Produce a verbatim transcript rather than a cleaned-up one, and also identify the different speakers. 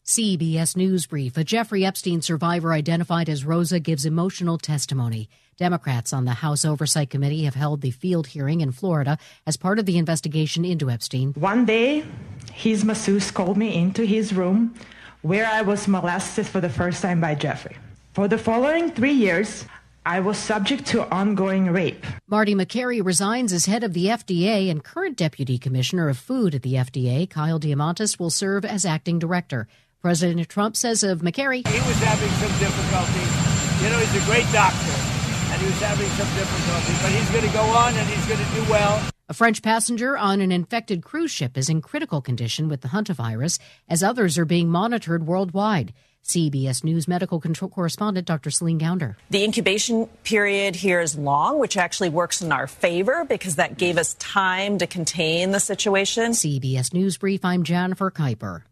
Speaker 1: C B S News Brief. A Jeffrey Epstein survivor identified as Rosa gives emotional testimony. Democrats on the House Oversight Committee have held the field hearing in Florida as part of the investigation into Epstein.
Speaker 2: One day, his masseuse called me into his room where I was molested for the first time by Jeffrey. For the following three years, I was subject to ongoing rape.
Speaker 1: Marty Makary resigns as head of the F D A, and current Deputy Commissioner of Food at the F D A, Kyle Diamantis, will serve as acting director. President Trump says of Makary,
Speaker 3: he was having some difficulty. You know, he's a great doctor, and he was having some difficulty, but he's going to go on and he's going to do well.
Speaker 1: A French passenger on an infected cruise ship is in critical condition with the hantavirus, as others are being monitored worldwide. C B S News medical control correspondent Doctor Celine Gounder.
Speaker 4: The incubation period here is long, which actually works in our favor because that gave us time to contain the situation.
Speaker 1: C B S News Brief, I'm Jennifer Kuiper.